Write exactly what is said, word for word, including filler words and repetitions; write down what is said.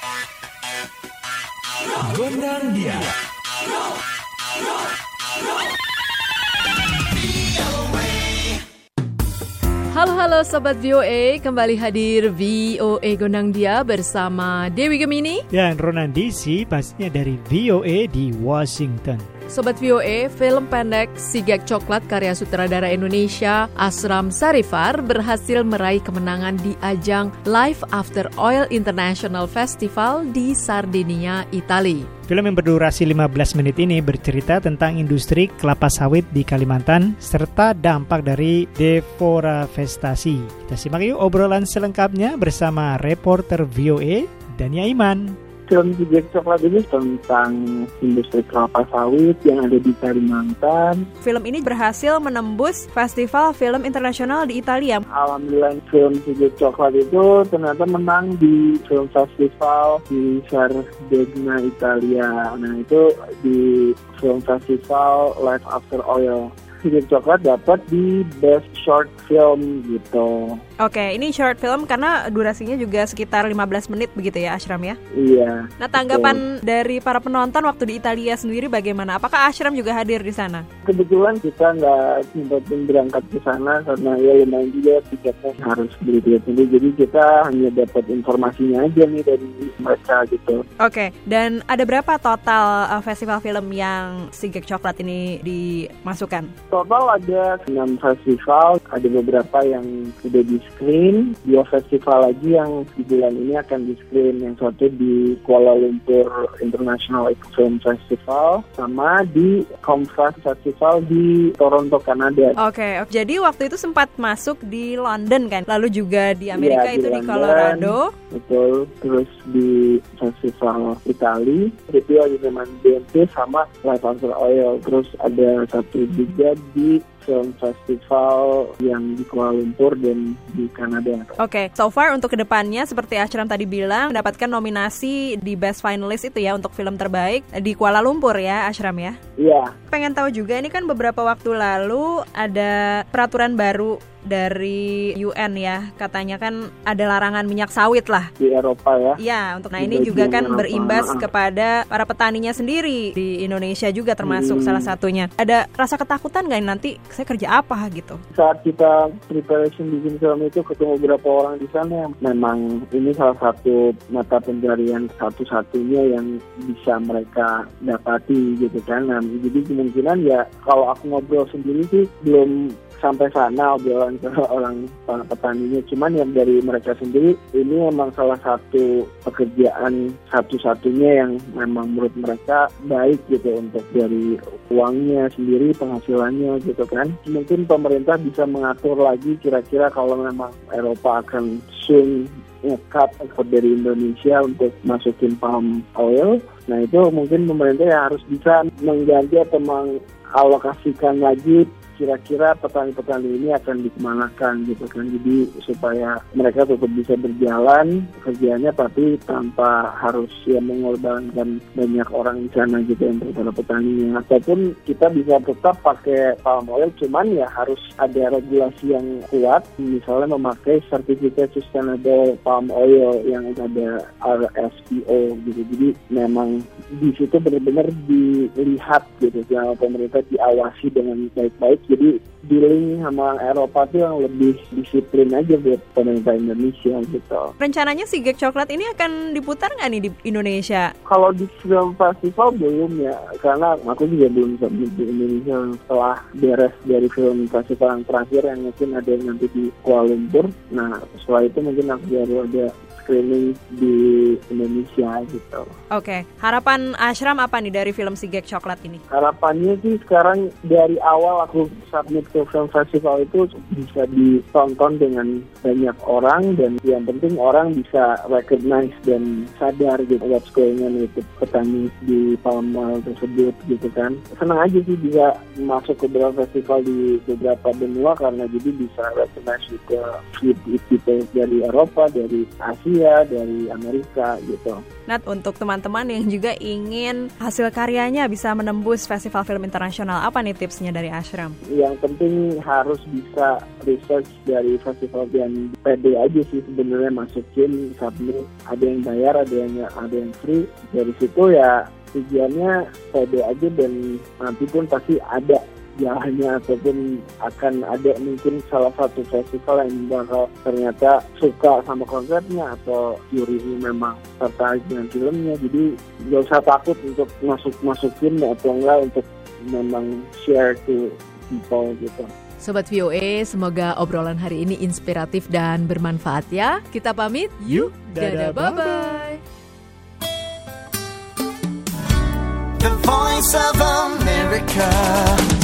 Gondang dia. Halo-halo Sobat V O A, kembali hadir V O A Gondang Dia bersama Dewi Gemini dan Ronan D C, pastinya dari V O A di Washington. Sobat V O A, film pendek Sigek Coklat karya sutradara Indonesia Ashram Sarifar berhasil meraih kemenangan di ajang Life After Oil International Festival di Sardinia, Italia. Film yang berdurasi lima belas menit ini bercerita tentang industri kelapa sawit di Kalimantan serta dampak dari deforestasi. Kita simak yuk obrolan selengkapnya bersama reporter V O A Dania Iman. Film Sigek Coklat ini tentang industri kelapa sawit yang ada di Kalimantan. Film ini berhasil menembus Festival Film Internasional di Italia. Alhamdulillah film Sigek Coklat itu ternyata menang di film festival di Sardinia, Italia. Nah itu di film festival Life After Oil. Sigek Coklat dapat di Best Short Film gitu. Oke, ini short film karena durasinya juga sekitar lima belas menit begitu ya, Ashram ya? Iya. Nah, tanggapan betul. Dari para penonton waktu di Italia sendiri bagaimana? Apakah Ashram juga hadir di sana? Kebetulan kita nggak sempat berangkat ke sana karena ya lumayan juga tiketnya harus beli tiket sendiri. Jadi kita hanya dapat informasinya aja nih dari mereka gitu. Oke, dan ada berapa total uh, festival film yang Sigek Coklat ini dimasukkan? Total ada enam festival, ada beberapa yang sudah di screen, dua festival lagi yang di bulan ini akan di screen, yang satu di Kuala Lumpur International Film Festival sama di Comfast Festival di Toronto, Kanada. Oke, okay, jadi waktu itu sempat masuk di London kan, lalu juga di Amerika ya, itu di, di Colorado. Betul, terus di Festival Itali, itu ada dengan B N P sama Life After Oil, terus ada satu juga di film festival yang di Kuala Lumpur dan di Kanada. Oke, okay. So far untuk kedepannya seperti Ashram tadi bilang mendapatkan nominasi di Best Finalist itu ya untuk film terbaik di Kuala Lumpur ya, Ashram ya? Iya. Pengen tahu juga ini kan beberapa waktu lalu ada peraturan baru dari U N ya, katanya kan ada larangan minyak sawit lah di Eropa ya. Iya, untuk nah ini juga kan Eropa. Berimbas kepada para petaninya sendiri di Indonesia juga termasuk hmm. salah satunya. Ada rasa ketakutan nggak nanti saya kerja apa gitu? Saat kita preparation bikin film itu ketemu beberapa orang di sana, memang ini salah satu mata pencarian satu-satunya yang bisa mereka dapati gitu kan. Nah, jadi kemungkinan ya kalau aku ngobrol sendiri sih belum sampai sana obrolan ke orang petaninya, cuman yang dari mereka sendiri ini memang salah satu pekerjaan satu-satunya yang memang menurut mereka baik gitu untuk dari uangnya sendiri, penghasilannya gitu kan. Mungkin pemerintah bisa mengatur lagi kira-kira kalau memang Eropa akan soon nge-cut ekspor dari Indonesia untuk masukin palm oil. Nah itu mungkin pemerintah ya harus bisa mengganti atau mengalokasikan lagi kira-kira petani-petani ini akan dikemanakan gitu kan. Jadi supaya mereka tetap bisa berjalan pekerjaannya tapi tanpa harus ya mengorbankan banyak orang di sana gitu untuk para petaninya. Ataupun kita bisa tetap pakai palm oil, cuman ya harus ada regulasi yang kuat, misalnya memakai sertifikat sustainable palm oil yang ada R S P O gitu. Jadi memang di situ benar-benar dilihat gitu ya, pemerintah diawasi dengan baik-baik. Jadi dealing sama Eropa tuh yang lebih disiplin aja buat pemerintah Indonesia gitu. Rencananya Sigek Coklat ini akan diputar nggak nih di Indonesia? Kalau di film festival belum ya, karena aku juga belum sampai di Indonesia setelah beres dari film festival yang terakhir yang mungkin ada yang nanti di Kuala Lumpur. Nah setelah itu mungkin aku baru ada screening di Indonesia gitu. Oke, harapan Ashram apa nih dari film Sigek Coklat ini? Harapannya sih sekarang dari awal aku submit ke film festival itu bisa ditonton dengan banyak orang, dan yang penting orang bisa recognize dan sadar gitu what's going on with petani di palm oil tersebut gitu kan. Senang aja sih bisa masuk ke beberapa festival di beberapa benua karena jadi bisa recognize juga with people dari Eropa, dari Asia, Asia, dari Amerika gitu. Nat, untuk teman-teman yang juga ingin hasil karyanya bisa menembus festival film internasional, apa nih tipsnya dari Ashram? Yang penting harus bisa research dari festival dan pede aja sih sebenarnya, masukin submit, ada yang bayar, ada yang ada yang free. Dari situ ya tujuannya pede aja, dan nanti pun pasti ada jalannya, ataupun akan ada mungkin salah satu festival yang bakal ternyata suka sama konsepnya atau jurinya memang tertarik dengan filmnya. Jadi gak usah takut untuk masuk masukin atau enggak, untuk memang share to people gitu. Sobat V O A, semoga obrolan hari ini inspiratif dan bermanfaat ya. Kita pamit, yuk, dadah, bye-bye. The Voice of America.